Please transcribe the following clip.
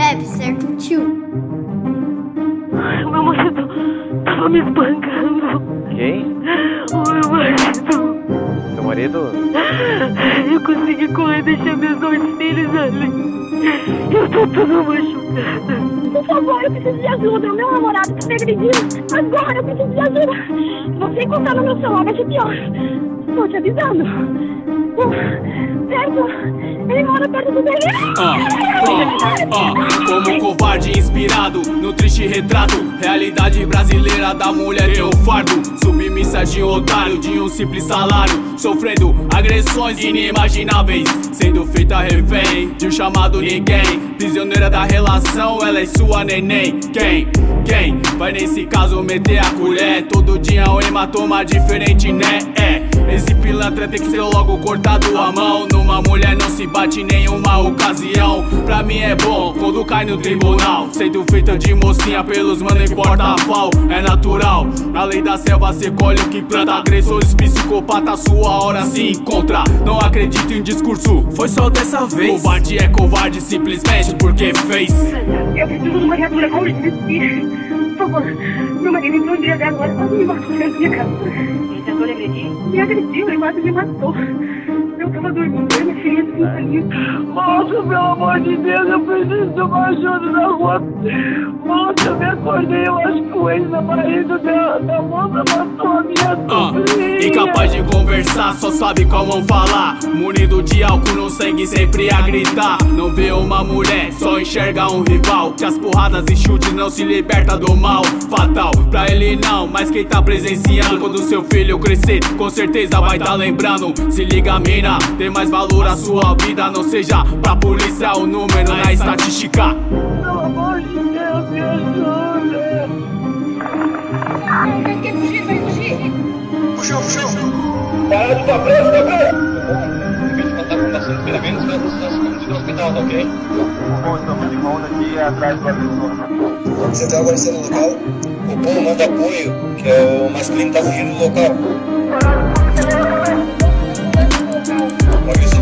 leve, certo, tio? O meu marido tava me espancando. Quem? O meu marido. Seu marido? Eu consegui correr e deixar meus 2 filhos ali. Eu tô toda machucada. Por favor, eu preciso de ajuda. O meu namorado tá me agredindo. Agora eu preciso de ajuda. Se você encontrar no meu celular, vai ser pior. Tô te avisando. Ele mora perto do bebê. Como covarde inspirado no triste retrato, realidade brasileira da mulher tem o fardo. Submissa de otário de um simples salário, sofrendo agressões inimagináveis, sendo feita refém de um chamado ninguém. Prisioneira da relação, ela é sua neném. Quem vai nesse caso meter a colher? Todo dia um hematoma diferente, né? Esse pilantra tem que ser logo cortado a mão. Numa mulher não se bate em nenhuma ocasião. Pra mim é bom quando cai no tribunal, sendo feita de mocinha pelos mano em porta-pau. É natural, na lei da selva cê colhe o que planta. Agressores psicopatas, sua hora se encontra. Não acredito em discurso, foi só dessa vez. Covarde é covarde simplesmente porque fez. Eu preciso de uma viatura com urgência. Por favor, meu marido entrou um dia de agora, quase me matou na minha casa. Ele tentou lhe agredir? Me agrediu, ele quase me matou. Eu tava dormindo, eu me feri assim, ali. Moça, pelo amor de Deus, eu preciso de uma ajuda na rua. Moça, eu me acordei, eu acho que o ex-marido da moça matou a minha sobrinha. Incapaz de conversar, só sabe como falar. Munido de álcool no sangue, sempre a gritar. Não vê uma mulher, só enxerga um rival. Que as porradas e chutes não se liberta do mal. Fatal, pra ele não, mas quem tá presenciando. Quando seu filho crescer, com certeza vai tá lembrando. Se liga, mina, tem mais valor a sua vida. Não seja pra polícia o número na estatística. Pelo amor de Deus, me ajuda. Quer fugir? Vai fugir? Puxou. Parado, tá preso. Em vez de contar com bastante ferimentos, vai estar escondido no hospital, tá ok? Bom, estamos de volta aqui atrás do agressor. Você tá agora no local? O povo manda apoio, que é o masculino tá fugindo do local. Pode ser.